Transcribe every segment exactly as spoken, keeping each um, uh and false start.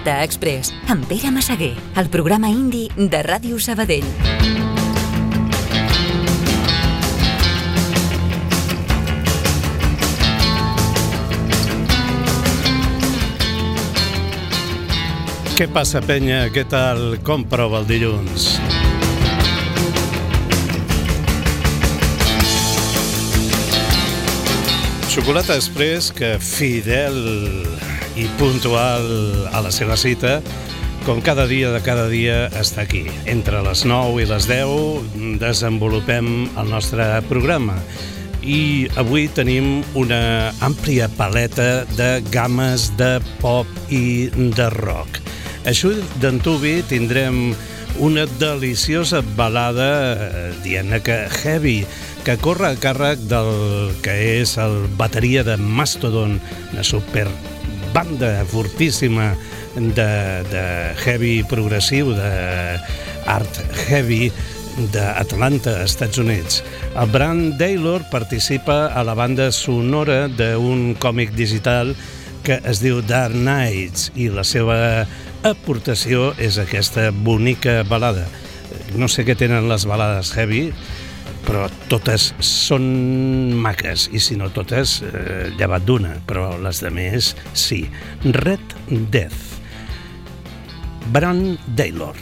Xocolata Express, amb Pere Massaguer, el programa indi de Ràdio Sabadell. Què passa, penya? Què tal? Com prova el dilluns? Xocolata Express, que fidel i puntual a la seva cita, com cada dia de cada dia, està aquí. Entre les nou i les deu desenvolupem el nostre programa. I avui tenim una àmplia paleta de games de pop i de rock. Així d'antuvi tindrem una deliciosa balada, diguem-ne que heavy, que corre a càrrec del que és el bateria de Mastodon, una super banda fortíssima de, de heavy progressiu, d'art heavy d'Atlanta, Estats Units. El Brann Dailor participa a la banda sonora d'un còmic digital que es diu Dark Nights i la seva aportació és aquesta bonica balada. No sé què tenen les balades heavy, però totes són maques, i si no totes, eh, llevat d'una, però les de més sí. Red Death, Brann Dailor.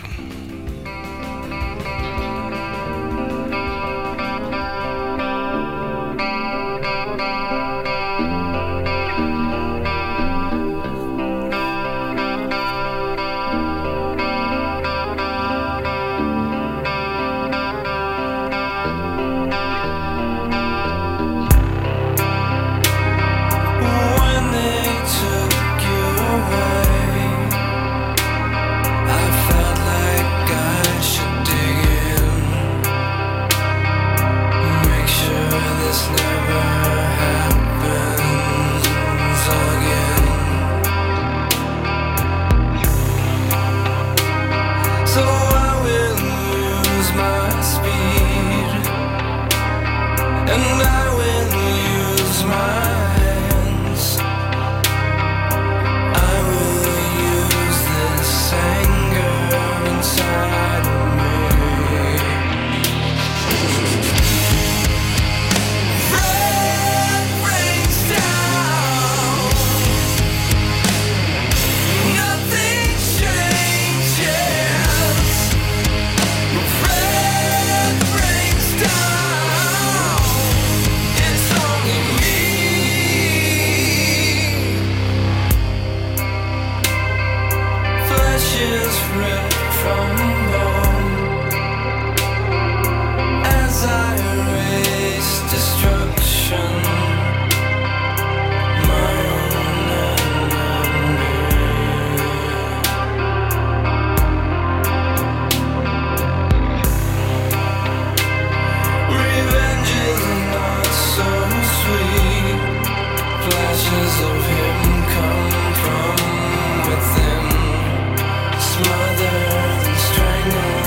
Smothered and strangled.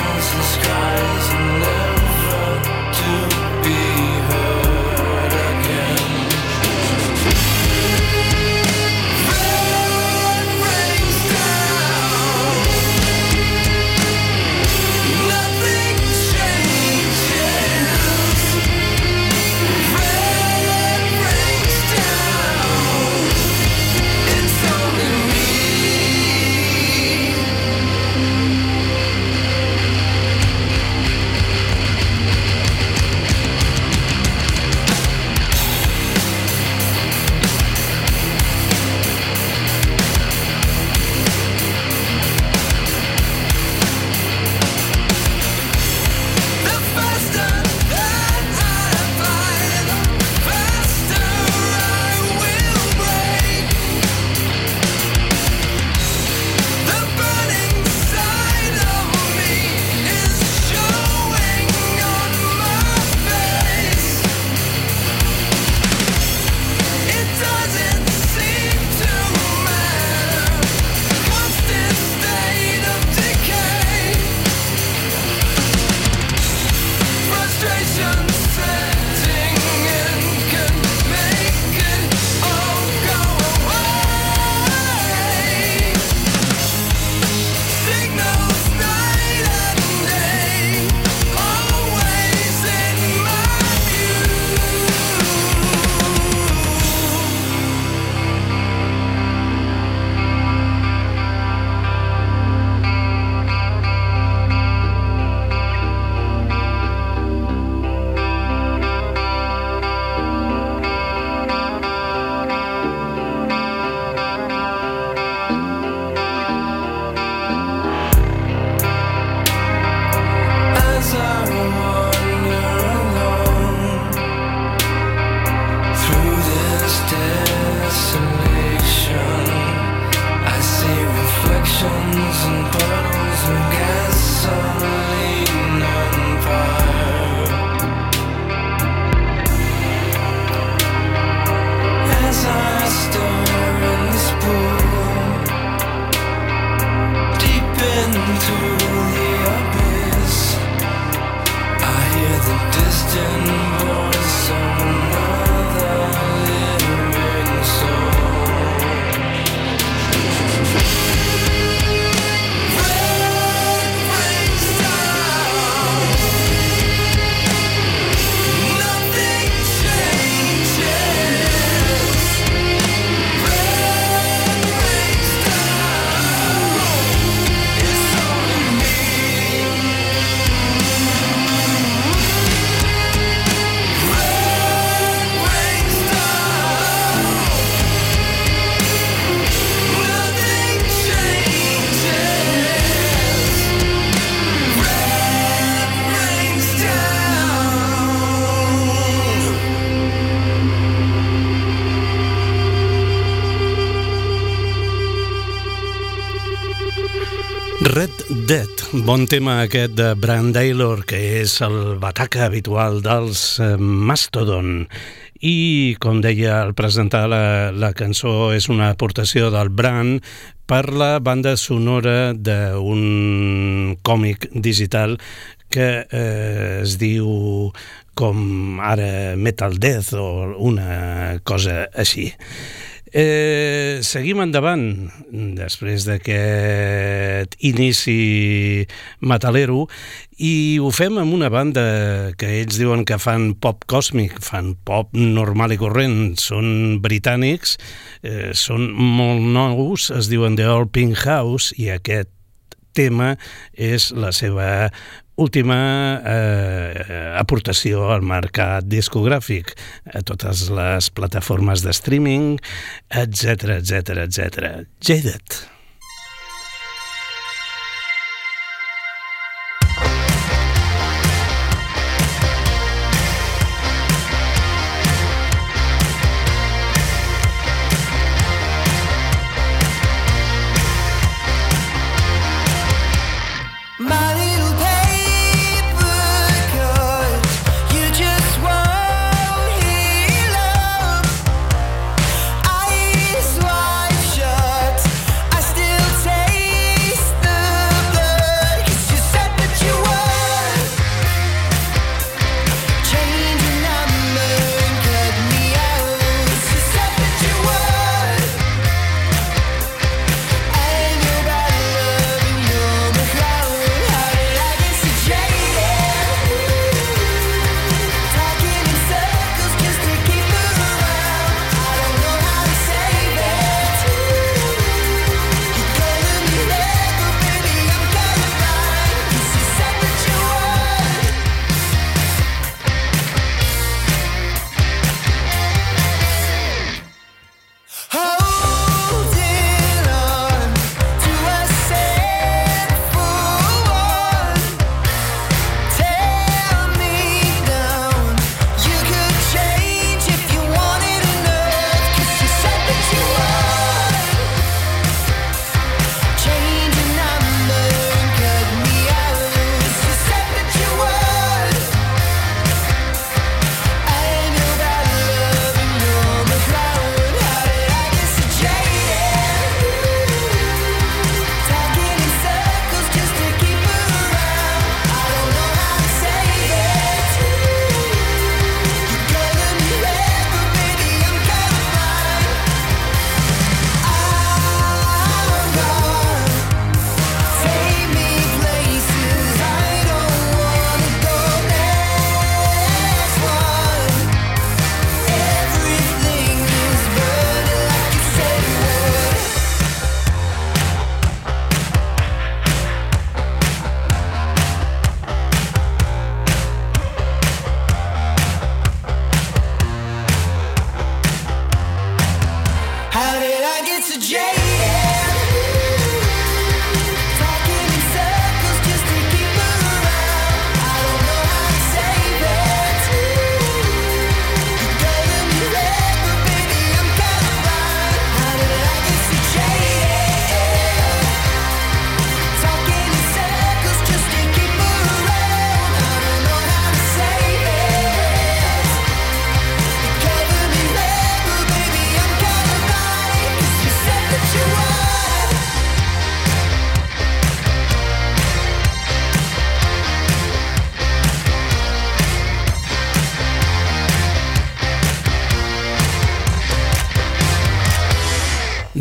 Red Dead, bon tema aquest de Brann Dailor, que és el bataca habitual dels Mastodon. I, com deia al presentar la, la cançó, és una aportació del Brann per la banda sonora d'un còmic digital que eh, es diu com ara Metal Death o una cosa així. Eh, seguim endavant després d'aquest inici metalero i ho fem amb una banda que ells diuen que fan pop còsmic, fan pop normal i corrent, són britànics, eh, són molt nous, es diuen The Old Pink House i aquest tema és la seva última eh, aportació al mercat discogràfic, a totes les plataformes de streaming, etcètera, etcètera, etcètera. Jaded. I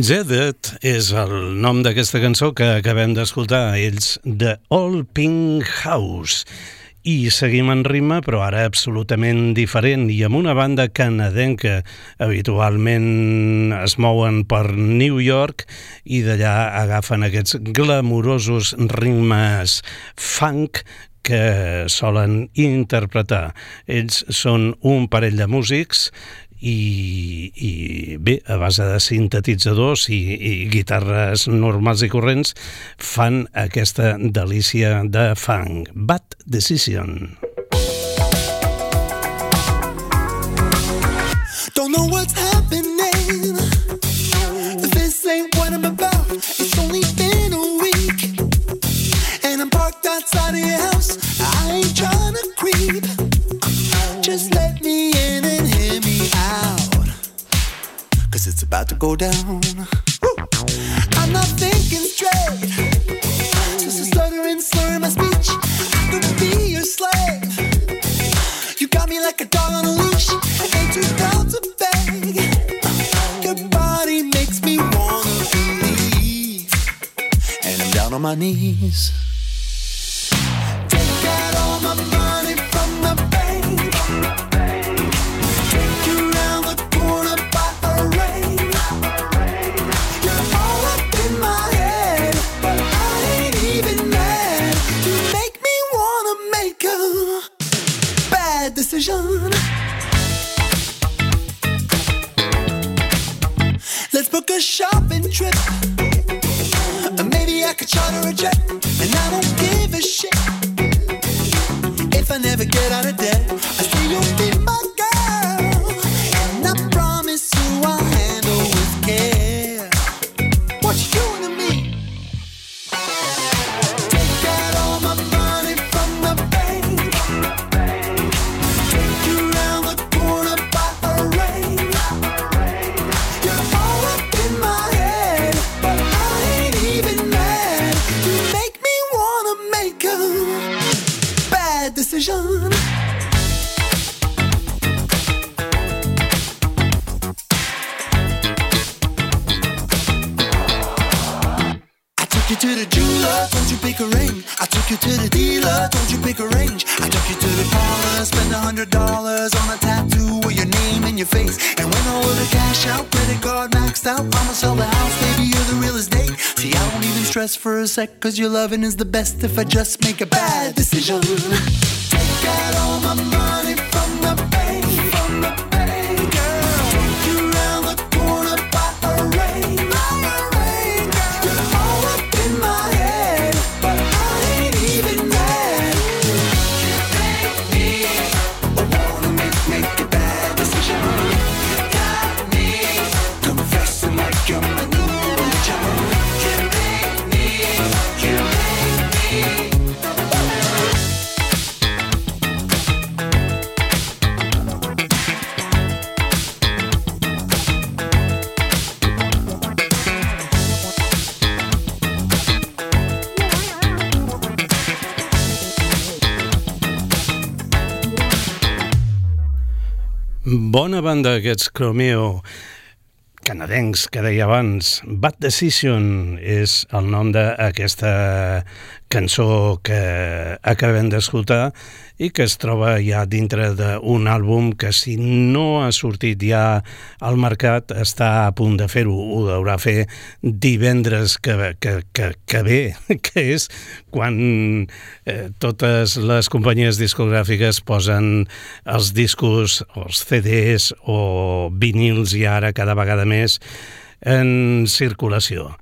Zeded és el nom d'aquesta cançó que acabem d'escoltar, ells de Old Pink House. I seguim en ritme, però ara absolutament diferent, i amb una banda canadenca. Habitualment es mouen per New York i d'allà agafen aquests glamurosos ritmes funk que solen interpretar. Ells són un parell de músics I, i bé, a base de sintetitzadors i, i guitarres normals i corrents fan aquesta delícia de funk. Bad Decision. Don't know what's happening. This ain't what I'm about. It's only been a week and I'm parked outside of your house. I ain't trying to creep. Just let me in and hear me out, 'cause it's about to go down. Woo! I'm not thinking straight, just a stuttering slur in my speech. I could be your slave. You got me like a dog on a leash. I ain't too proud to beg. Your body makes me wanna believe, and I'm down on my knees. Take out all my money from the bank. Take you round the corner by a rain. You're all up in my head, but I ain't even mad. You make me wanna make a bad decision. Let's book a shopping trip. Maybe I could charter a jet, and I don't give a shit if I never get out of debt. I say you'll be my girl, and I promise you I'll handle with care. What you doing to me? Take out all my money from the bank. Take you round the corner by a rain. You're all up in my head, but I ain't even mad. You make me wanna make a bad decision. I took you to the jeweler, told you pick a ring. I took you to the dealer, told you pick a range. I took you to the parlor, spent a hundred dollars on a tattoo with your name and your face. And when all of the cash out, credit card maxed out, I'ma sell the house, baby, you're the real estate. See, I don't even stress for a sec, 'cause your loving is the best if I just make a bad decision. Take out all my money from the bank, from the bank, girl. Take you round the corner by a rain, by a rain, girl. You're all up in my head, but I ain't even mad. You make me wanna make, make a bad decision. You got me confessing like you're my new religion. You make me, you make me. Bona banda, aquests Chromeo canadencs que deia abans. Bad Decision és el nom d'aquesta cançó que acabem d'escoltar i que es troba ja dintre d'un àlbum que, si no ha sortit ja al mercat, està a punt de fer-ho. Ho deurà fer divendres que, que, que, que ve, que és quan eh, totes les companyies discogràfiques posen els discos, els C Ds o vinils, i ara cada vegada més en circulació.